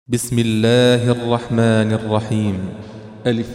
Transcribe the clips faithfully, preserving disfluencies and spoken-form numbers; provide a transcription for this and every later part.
بسم الله الرحمن الرحيم. ألف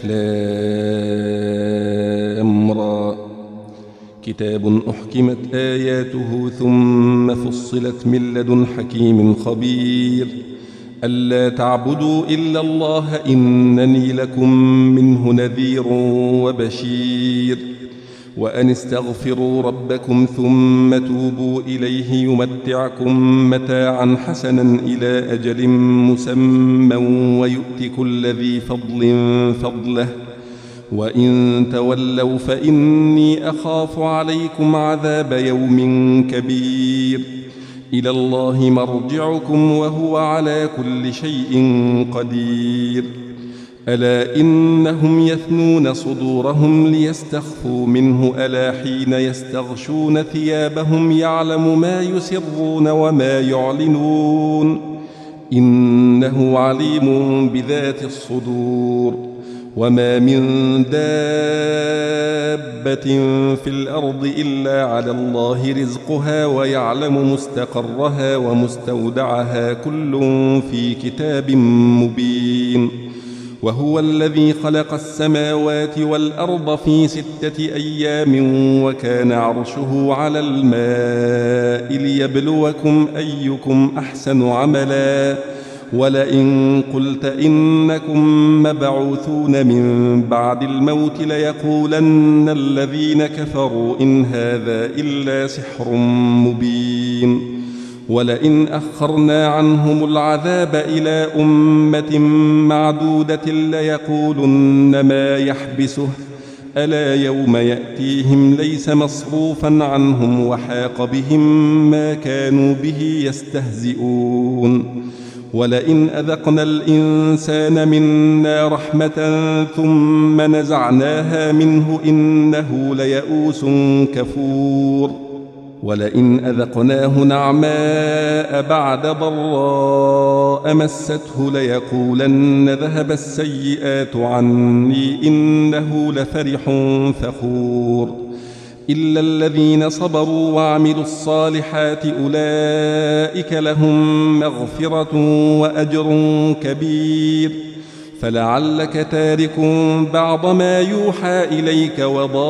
لام را. كتاب أحكمت آياته ثم فصلت من لدن حكيم خبير ألا تعبدوا إلا الله إنني لكم منه نذير وبشير وأن استغفروا ربكم ثم توبوا إليه يمتعكم متاعا حسنا إلى أجل مسمى ويؤت كل ذي فضل فضله وإن تولوا فإني أخاف عليكم عذاب يوم كبير إلى الله مرجعكم وهو على كل شيء قدير ألا إنهم يثنون صدورهم ليستخفوا منه ألا حين يستغشون ثيابهم يعلم ما يسرون وما يعلنون إنه عليم بذات الصدور وما من دابة في الأرض إلا على الله رزقها ويعلم مستقرها ومستودعها كل في كتاب مبين وهو الذي خلق السماوات والأرض في ستة أيام وكان عرشه على الماء ليبلوكم أيكم أحسن عملا ولئن قلت إنكم مبعوثون من بعد الموت ليقولن الذين كفروا إن هذا إلا سحر مبين ولئن أخرنا عنهم العذاب إلى أمة معدودة ليقولن ما يحبسه ألا يوم يأتيهم ليس مصروفا عنهم وحاق بهم ما كانوا به يستهزئون ولئن أذقنا الإنسان منا رحمة ثم نزعناها منه إنه ليئوس كفور ولئن أذقناه نعماء بعد ضراء مسته ليقولن ذهب السيئات عني إنه لفرح فخور إلا الذين صبروا وعملوا الصالحات أولئك لهم مغفرة وأجر كبير فلعلك تارك بعض ما يوحى إليك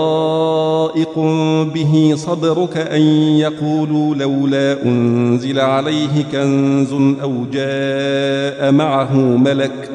وضائق به صدرك أن يقولوا لولا أنزل عليه كنز أو جاء معه ملك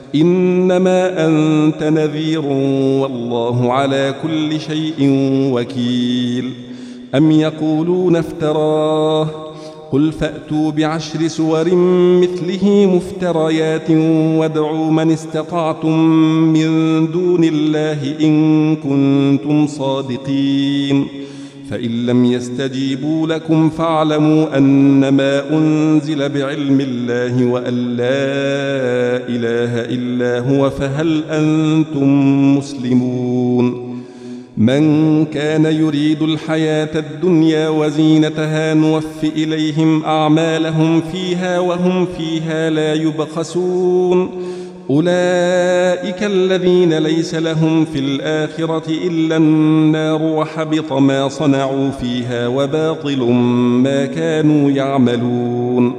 إنما أنت نذير والله على كل شيء وكيل أم يقولون افتراه قل فأتوا بعشر سور مثله مفتريات وادعوا من استطعتم من دون الله إن كنتم صادقين فإن لم يستجيبوا لكم فاعلموا أنما أنزل بعلم الله وأن لا إله إلا هو فهل أنتم مسلمون من كان يريد الحياة الدنيا وزينتها نوف إليهم أعمالهم فيها وهم فيها لا يبخسون أولئك الذين ليس لهم في الآخرة إلا النار وحبط ما صنعوا فيها وباطل ما كانوا يعملون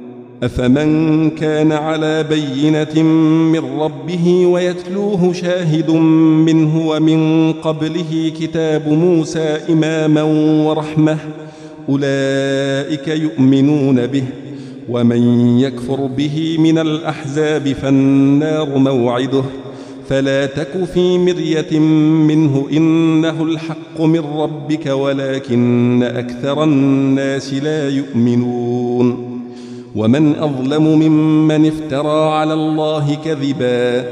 أفمن كان على بينة من ربه ويتلوه شاهد منه ومن قبله كتاب موسى إماما ورحمة أولئك يؤمنون به ومن يكفر به من الأحزاب فالنار موعده فلا تك في مرية منه إنه الحق من ربك ولكن أكثر الناس لا يؤمنون ومن أظلم ممن افترى على الله كذبا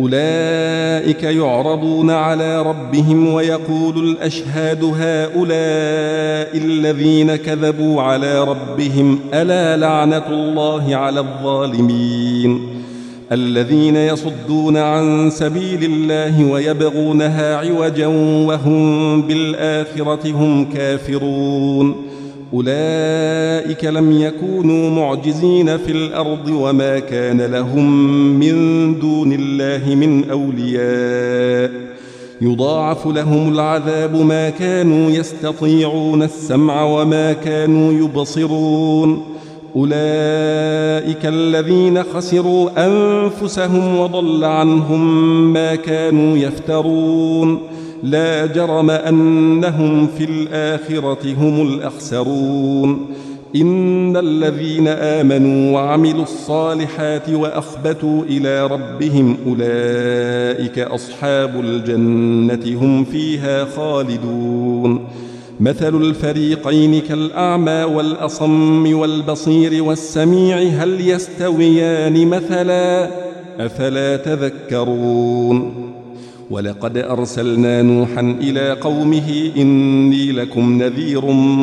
أولئك يعرضون على ربهم ويقول الأشهاد هؤلاء الذين كذبوا على ربهم ألا لعنة الله على الظالمين الذين يصدون عن سبيل الله ويبغونها عوجا وهم بالآخرة هم كافرون أولئك لم يكونوا معجزين في الأرض وما كان لهم من دون الله من أولياء يضاعف لهم العذاب ما كانوا يستطيعون السمع وما كانوا يبصرون أولئك الذين خسروا أنفسهم وضل عنهم ما كانوا يفترون لا جرم أنهم في الآخرة هم الأخسرون إن الذين آمنوا وعملوا الصالحات وأخبتوا إلى ربهم أولئك أصحاب الجنة هم فيها خالدون مثل الفريقين كالأعمى والأصم والبصير والسميع هل يستويان مثلا أفلا تذكرون ولقد أرسلنا نوحا إلى قومه إني لكم نذير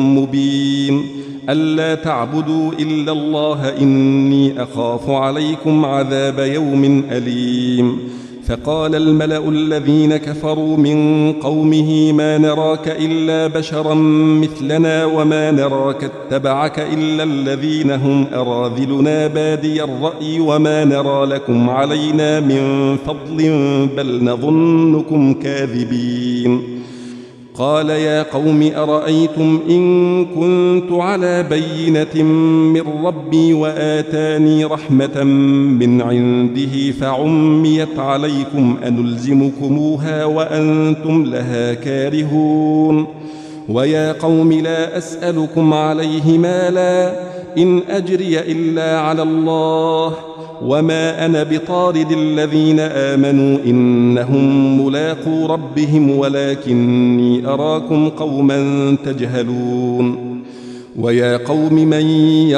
مبين ألا تعبدوا إلا الله إني أخاف عليكم عذاب يوم أليم فقال الملأ الذين كفروا من قومه ما نراك إلا بشرا مثلنا وما نراك اتبعك إلا الذين هم أراذلنا بادي الرأي وما نرى لكم علينا من فضل بل نظنكم كاذبين قال يا قوم أرأيتم إن كنت على بينة من ربي وآتاني رحمة من عنده فعميت عليكم أنلزمكموها وأنتم لها كارهون ويا قوم لا أسألكم عليه مالا إن أجري إلا على الله وما أنا بطارد الذين آمنوا إنهم ملاقو ربهم ولكني أراكم قوما تجهلون ويا قوم من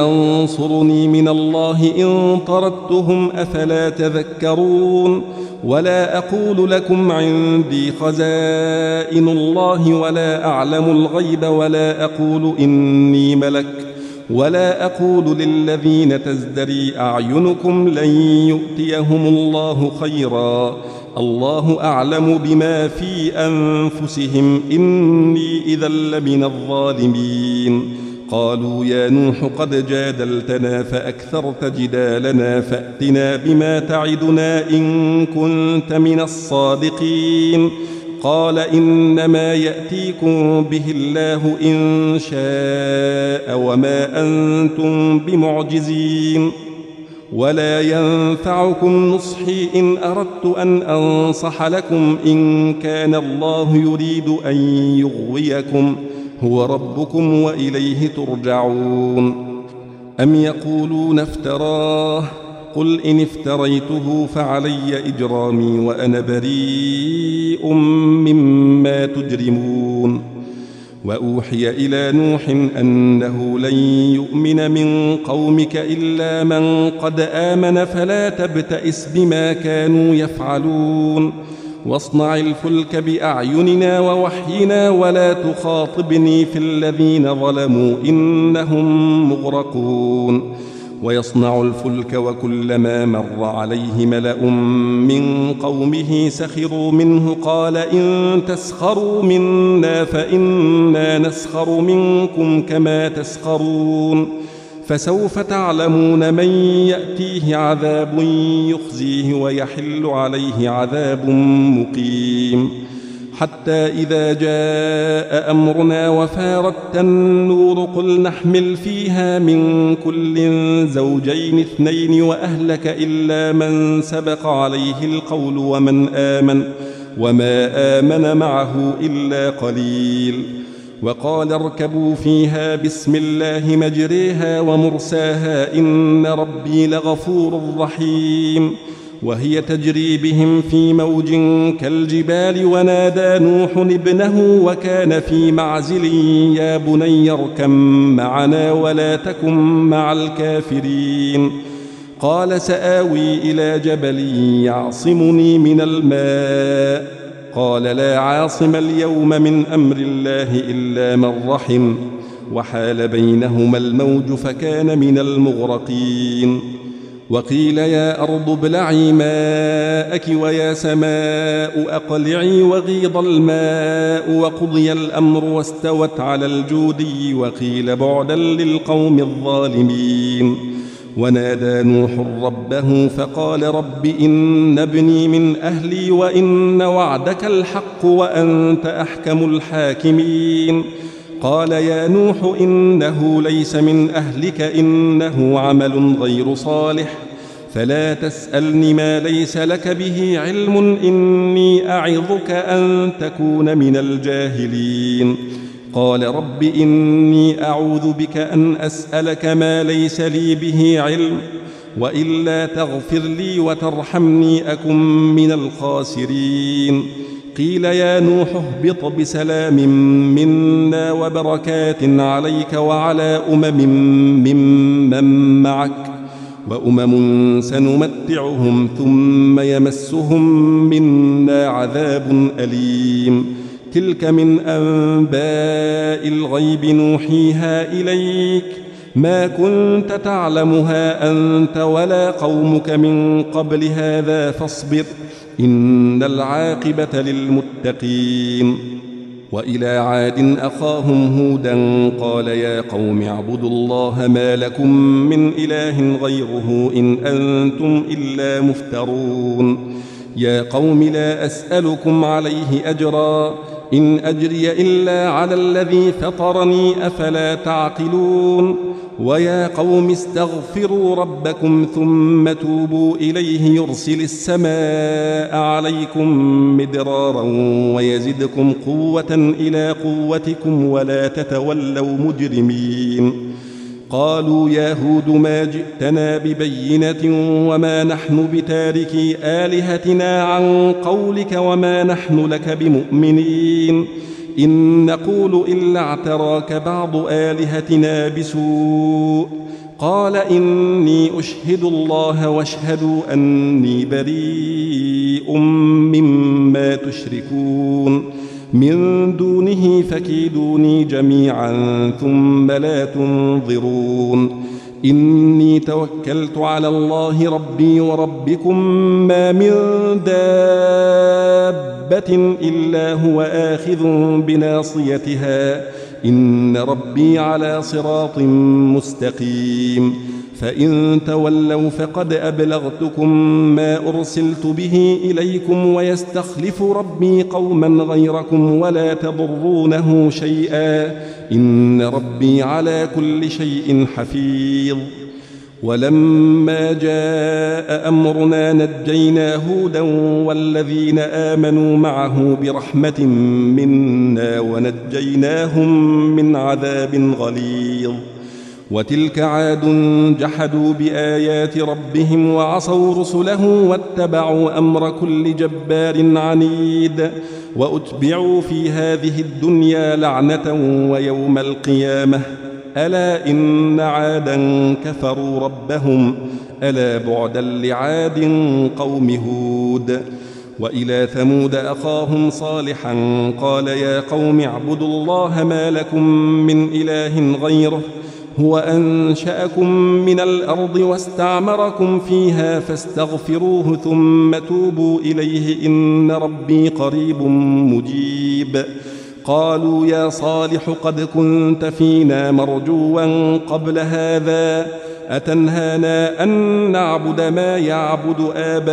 ينصرني من الله إن طردتهم أفلا تذكرون ولا أقول لكم عندي خزائن الله ولا أعلم الغيب ولا أقول إني ملك ولا أقول للذين تزدري أعينكم لن يؤتيهم الله خيرا الله أعلم بما في أنفسهم إني إذا لمن الظالمين قالوا يا نوح قد جادلتنا فأكثرت جدالنا فأتنا بما تعدنا إن كنت من الصادقين قال إنما يأتيكم به الله إن شاء وما أنتم بمعجزين ولا ينفعكم نصحي إن أردت أن أنصح لكم إن كان الله يريد أن يغويكم هو ربكم وإليه ترجعون أم يقولون افتراه قل إن افتريته فعلي إجرامي وأنا بريء مما تجرمون وأوحي إلى نوح أنه لن يؤمن من قومك إلا من قد آمن فلا تبتئس بما كانوا يفعلون واصنع الفلك بأعيننا ووحينا ولا تخاطبني في الذين ظلموا إنهم مغرقون ويصنع الفلك وكلما مر عليه ملأ من قومه سخروا منه قال إن تسخروا منا فإنا نسخر منكم كما تسخرون فسوف تعلمون من يأتيه عذاب يخزيه ويحل عليه عذاب مقيم حتى إذا جاء أمرنا وفارت النور قل نحمل فيها من كل زوجين اثنين وأهلك إلا من سبق عليه القول ومن آمن وما آمن معه إلا قليل وقال اركبوا فيها بسم الله مجريها ومرساها إن ربي لغفور رحيم وهي تجري بهم في موج كالجبال ونادى نوح ابنه وكان في معزل يا بني اركب معنا ولا تكن مع الكافرين قال سآوي إلى جبل يعصمني من الماء قال لا عاصم اليوم من أمر الله إلا من رحم وحال بينهما الموج فكان من المغرقين وقيل يا أرض ابلعي ماءك ويا سماء أقلعي وغيض الماء وقضي الأمر واستوت على الجودي وقيل بعدا للقوم الظالمين ونادى نوح ربه فقال رب إن ابني من أهلي وإن وعدك الحق وأنت أحكم الحاكمين قال يا نوح إنه ليس من أهلك إنه عمل غير صالح فلا تسألني ما ليس لك به علم إني أعظك أن تكون من الجاهلين قال رب إني أعوذ بك أن أسألك ما ليس لي به علم وإلا تغفر لي وترحمني أكن من الخاسرين قيل يا نوح اهبط بسلام منا وبركات عليك وعلى أمم ممن معك وأمم سنمتعهم ثم يمسهم منا عذاب أليم تلك من أنباء الغيب نوحيها إليك ما كنت تعلمها أنت ولا قومك من قبل هذا فاصبر إن العاقبة للمتقين وإلى عاد أخاهم هودا قال يا قوم اعبدوا الله ما لكم من إله غيره إن أنتم إلا مفترون يا قوم لا أسألكم عليه أجرا إن أجري إلا على الذي فطرني أفلا تعقلون ويا قوم استغفروا ربكم ثم توبوا إليه يرسل السماء عليكم مدرارا ويزدكم قوة إلى قوتكم ولا تتولوا مجرمين قالوا يا هود ما جئتنا ببينة وما نحن بتاركي آلهتنا عن قولك وما نحن لك بمؤمنين إن نقول إلا اعتراك بعض آلهتنا بسوء قال إني أشهد الله واشهدوا أني بريء مما تشركون من دونه فكيدوني جميعا ثم لا تنظرون إني توكلت على الله ربي وربكم ما من دابة إلا هو آخذ بناصيتها إن ربي على صراط مستقيم فإن تولوا فقد أبلغتكم ما أرسلت به إليكم ويستخلف ربي قوما غيركم ولا تضرونه شيئا إن ربي على كل شيء حفيظ ولما جاء أمرنا نجينا هودا والذين آمنوا معه برحمة منا ونجيناهم من عذاب غليظ وتلك عاد جحدوا بآيات ربهم وعصوا رسله واتبعوا أمر كل جبار عنيد وأتبعوا في هذه الدنيا لعنة ويوم القيامة ألا إن عادا كفروا ربهم ألا بعدا لعاد قوم هود وإلى ثمود أخاهم صالحا قال يا قوم اعبدوا الله ما لكم من إله غيره هو أنشأكم من الأرض واستعمركم فيها فاستغفروه ثم توبوا إليه إن ربي قريب مجيب قالوا يا صالح قد كنت فينا مرجوا قبل هذا أتنهانا أن نعبد ما يعبد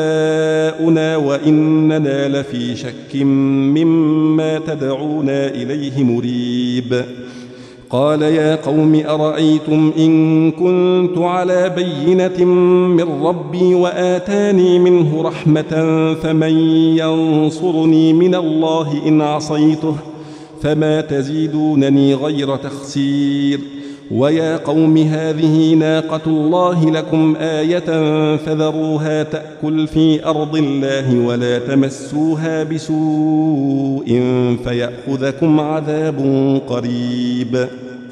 آباؤنا وإننا لفي شك مما تدعونا إليه مريب قال يا قوم أرأيتم إن كنت على بينة من ربي وآتاني منه رحمة فمن ينصرني من الله إن عصيته فما تزيدونني غير تخسير ويا قوم هذه ناقة الله لكم آية فذروها تأكل في أرض الله ولا تمسوها بسوء فيأخذكم عذاب قريب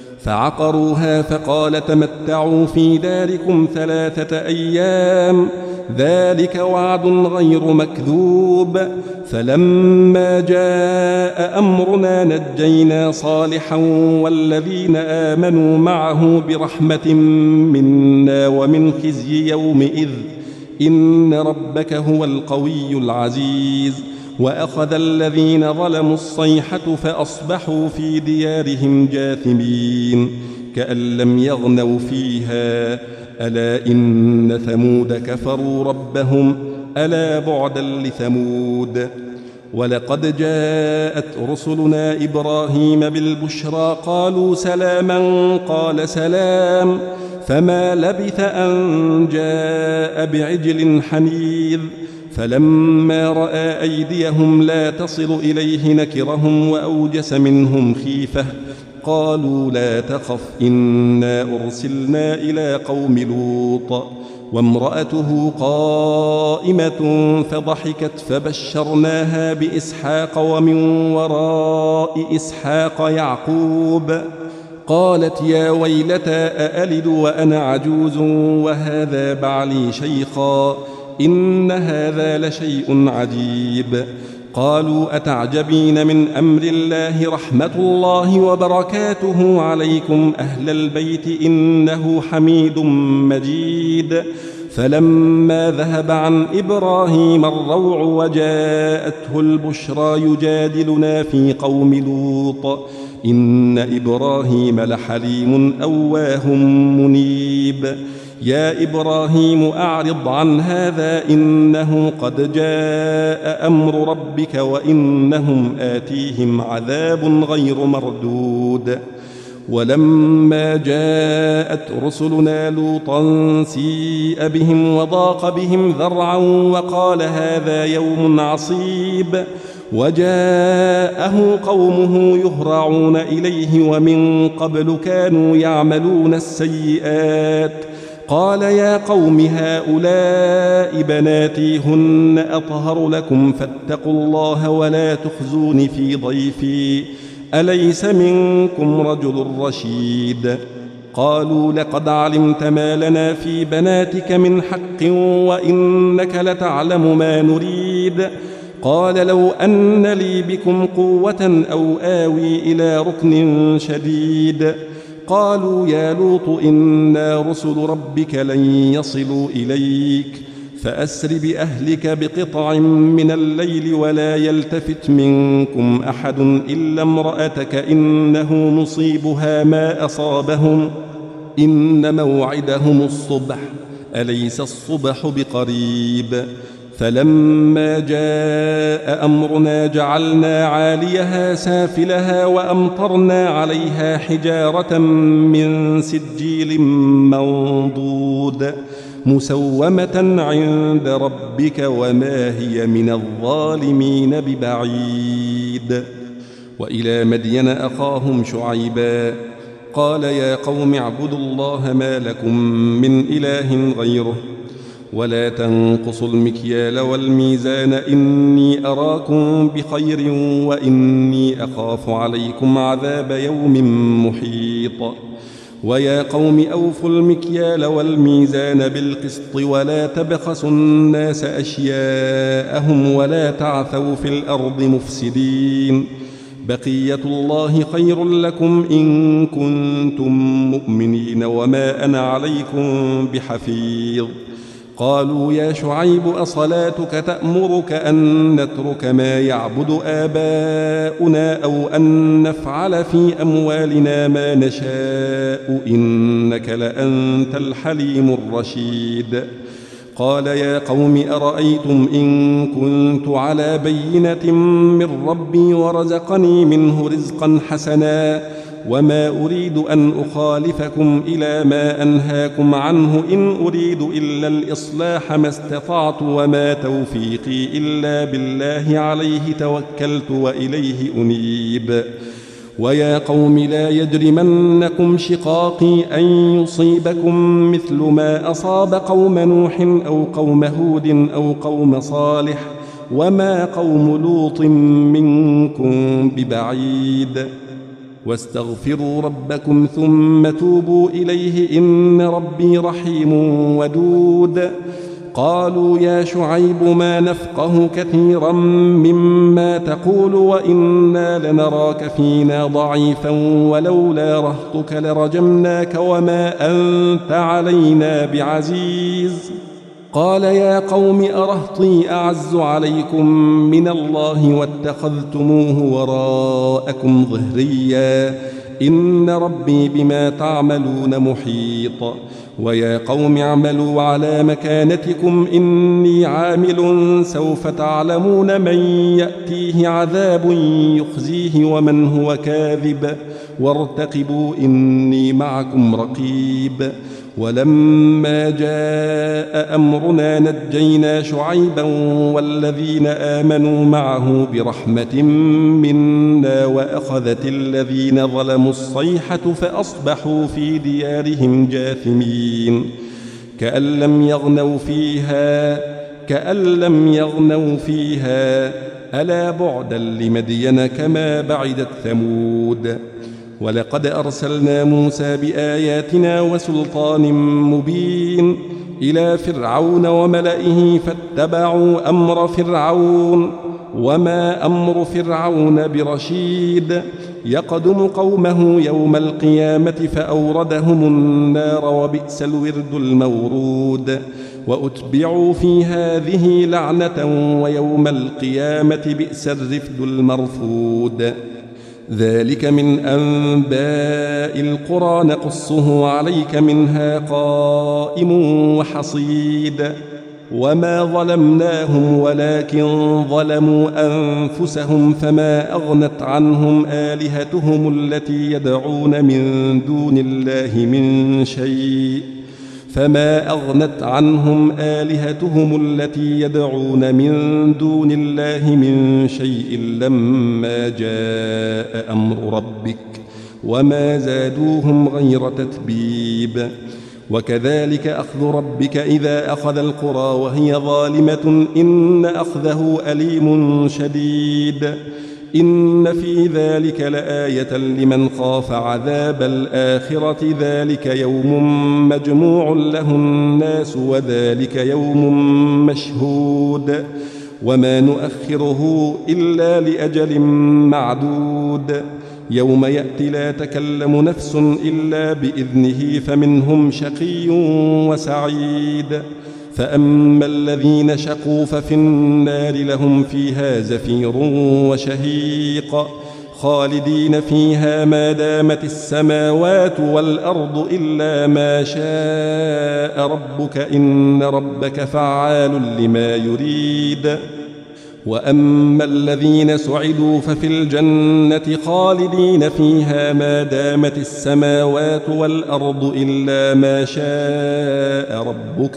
فعقروها فقال تمتعوا في داركم ثلاثة أيام ذلك وعد غير مكذوب فلما جاء أمرنا نجينا صالحا والذين آمنوا معه برحمة منا ومن خزي يومئذ إن ربك هو القوي العزيز وأخذ الذين ظلموا الصيحة فأصبحوا في ديارهم جاثمين كأن لم يغنوا فيها ألا إن ثمود كفروا ربهم ألا بعدا لثمود ولقد جاءت رسلنا إبراهيم بالبشرى قالوا سلاما قال سلام فما لبث أن جاء بعجل حنيذ فلما رأى أيديهم لا تصل إليه نكرهم وأوجس منهم خيفة قالوا لا تخف إنا أرسلنا إلى قوم لوط وامرأته قائمة فضحكت فبشرناها بإسحاق ومن وراء إسحاق يعقوب قالت يا ويلتى أألد وأنا عجوز وهذا بعلي شيخا إن هذا لشيء عجيب قالوا أتعجبين من أمر الله رحمة الله وبركاته عليكم أهل البيت إنه حميد مجيد فلما ذهب عن إبراهيم الروع وجاءته البشرى يجادلنا في قوم لوط إن إبراهيم لحليم أواه منيب يا إبراهيم أعرض عن هذا إنه قد جاء أمر ربك وإنهم آتيهم عذاب غير مردود ولما جاءت رسلنا لوطا سيء بهم وضاق بهم ذرعا وقال هذا يوم عصيب وجاءه قومه يهرعون إليه ومن قبل كانوا يعملون السيئات قال يا قوم هؤلاء بناتي هن أطهر لكم فاتقوا الله ولا تخزون في ضيفي أليس منكم رجل رشيد قالوا لقد علمت ما لنا في بناتك من حق وإنك لتعلم ما نريد قال لو أن لي بكم قوة أو آوي إلى ركن شديد قالوا يا لوط إنا رسل ربك لن يصلوا إليك فأسر بأهلك بقطع من الليل ولا يلتفت منكم أحد إلا امرأتك إنه مصيبها ما أصابهم إن موعدهم الصبح أليس الصبح بقريب فلما جاء أمرنا جعلنا عاليها سافلها وأمطرنا عليها حجارة من سجيل منضود مسومة عند ربك وما هي من الظالمين ببعيد وإلى مدين أخاهم شعيبا قال يا قوم اعبدوا الله ما لكم من إله غيره ولا تنقصوا المكيال والميزان إني أراكم بخير وإني أخاف عليكم عذاب يوم محيط ويا قوم أوفوا المكيال والميزان بالقسط ولا تبخسوا الناس أشياءهم ولا تعثوا في الأرض مفسدين بقية الله خير لكم إن كنتم مؤمنين وما أنا عليكم بحفيظ قالوا يا شعيب أصلاتك تأمرك أن نترك ما يعبد آباؤنا أو أن نفعل في أموالنا ما نشاء إنك لأنت الحليم الرشيد قال يا قوم أرأيتم إن كنت على بينة من ربي ورزقني منه رزقا حسنا وما أريد أن أخالفكم إلى ما أنهاكم عنه إن أريد إلا الإصلاح ما استطعت وما توفيقي إلا بالله عليه توكلت وإليه أنيب ويا قوم لا يجرمنكم شقاقي أن يصيبكم مثل ما أصاب قوم نوح أو قوم هود أو قوم صالح وما قوم لوط منكم ببعيد واستغفروا ربكم ثم توبوا إليه إن ربي رحيم ودود قالوا يا شعيب ما نفقه كثيرا مما تقول وإنا لنراك فينا ضعيفا ولولا رهطك لرجمناك وما أنت علينا بعزيز قال يا قوم أرهطي أعز عليكم من الله واتخذتموه وراءكم ظهريا إن ربي بما تعملون محيط ويا قوم اعملوا على مكانتكم إني عامل سوف تعلمون من يأتيه عذاب يخزيه ومن هو كاذب وارتقبوا إني معكم رقيب ولما جاء أمرنا نجينا شعيبا والذين آمنوا معه برحمة منا وأخذت الذين ظلموا الصيحة فأصبحوا في ديارهم جاثمين كأن لم يغنوا فيها كأن لم يغنوا فيها ألا بعدا لمدين كما بعدت ثمود ولقد أرسلنا موسى بآياتنا وسلطان مبين إلى فرعون وملئه فاتبعوا أمر فرعون وما أمر فرعون برشيد يقدم قومه يوم القيامة فأوردهم النار وبئس الورد المورود وأتبعوا في هذه لعنة ويوم القيامة بئس الرفد المرفود ذلك من أنباء القرى نقصه عليك منها قائم وحصيد وما ظلمناهم ولكن ظلموا أنفسهم فما أغنت عنهم آلهتهم التي يدعون من دون الله من شيء فما أغنت عنهم آلهتهم التي يدعون من دون الله من شيء لما جاء أمر ربك وما زادوهم غير تتبيب وكذلك أخذ ربك إذا أخذ القرى وهي ظالمة إن أخذه أليم شديد إن في ذلك لآية لمن خاف عذاب الآخرة ذلك يوم مجموع له الناس وذلك يوم مشهود وما نؤخره إلا لأجل معدود يوم يأتي لا تكلم نفس إلا بإذنه فمنهم شقي وسعيد فأما الذين شقوا ففي النار لهم فيها زفير وشهيق خالدين فيها ما دامت السماوات والأرض إلا ما شاء ربك إن ربك فعال لما يريد وأما الذين سعدوا ففي الجنة خالدين فيها ما دامت السماوات والأرض إلا ما شاء ربك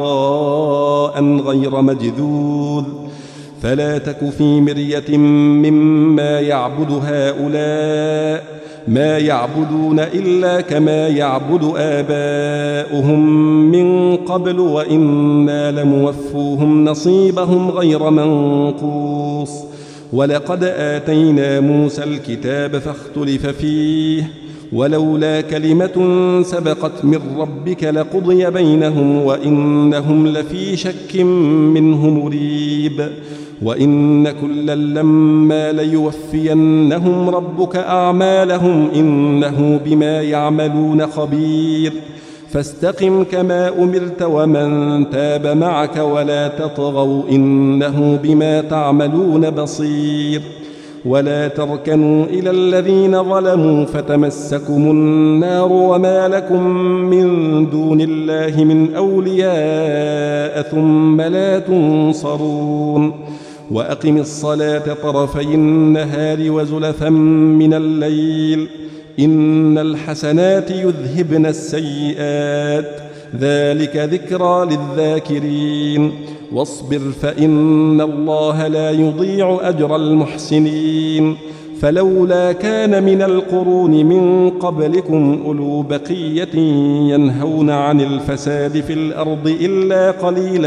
عطاء غير مجذوذ فلا تك في مرية مما يعبد هؤلاء ما يعبدون إلا كما يعبد آباؤهم من قبل وإنا لموفوهم نصيبهم غير منقوص ولقد آتينا موسى الكتاب فاختلف فيه ولولا كلمة سبقت من ربك لقضي بينهم وإنهم لفي شك منه مريب وإن كلا لما ليوفينهم ربك أعمالهم إنه بما يعملون خبير فاستقم كما أمرت ومن تاب معك ولا تطغوا إنه بما تعملون بصير ولا تركنوا إلى الذين ظلموا فتمسكم النار وما لكم من دون الله من أولياء ثم لا تنصرون وأقم الصلاة طرفي النهار وزلفا من الليل إن الحسنات يذهبن السيئات ذلك ذكرى للذاكرين واصبر فإن الله لا يضيع أجر المحسنين فلولا كان من القرون من قبلكم أولو بقية ينهون عن الفساد في الأرض إلا قليلا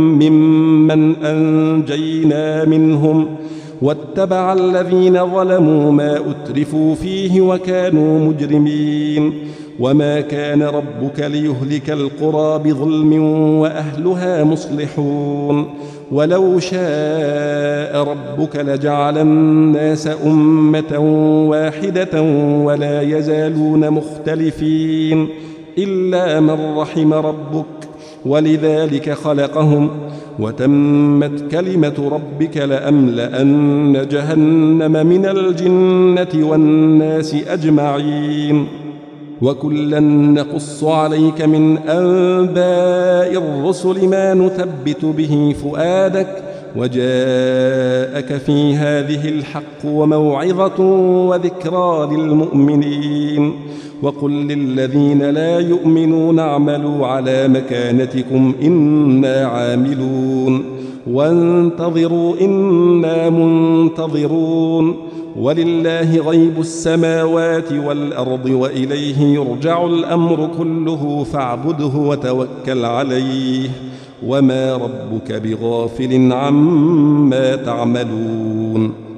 ممن أنجينا منهم واتبع الذين ظلموا ما أترفوا فيه وكانوا مجرمين وما كان ربك ليهلك القرى بظلم وأهلها مصلحون ولو شاء ربك لجعل الناس أمة واحدة ولا يزالون مختلفين إلا من رحم ربك ولذلك خلقهم وتمت كلمة ربك لأملأن جهنم من الجنة والناس أجمعين وكلا نقص عليك من أنباء الرسل ما نثبت به فؤادك وجاءك في هذه الحق وموعظة وذكرى للمؤمنين وقل للذين لا يؤمنون اعملوا على مكانتكم إنا عاملون وانتظروا إنا منتظرون ولله غيب السماوات والأرض وإليه يرجع الأمر كله فاعبده وتوكل عليه وما ربك بغافل عما تعملون